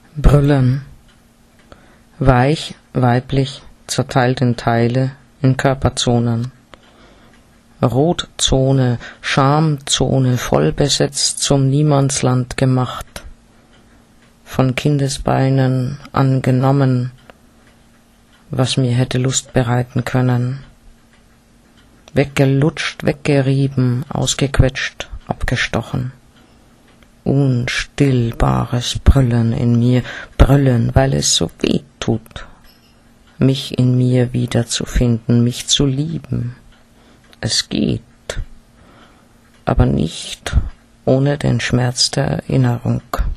Brüllen. Weich, weiblich, zerteilt in Teile, in Körperzonen. Rotzone, Schamzone, vollbesetzt zum Niemandsland gemacht. Von Kindesbeinen angenommen, was mir hätte Lust bereiten können. Weggelutscht, weggerieben, ausgequetscht, abgestochen. Unstillbares Brüllen in mir, brüllen, weil es so weh tut, mich in mir wiederzufinden, mich zu lieben. Es geht, aber nicht ohne den Schmerz der Erinnerung.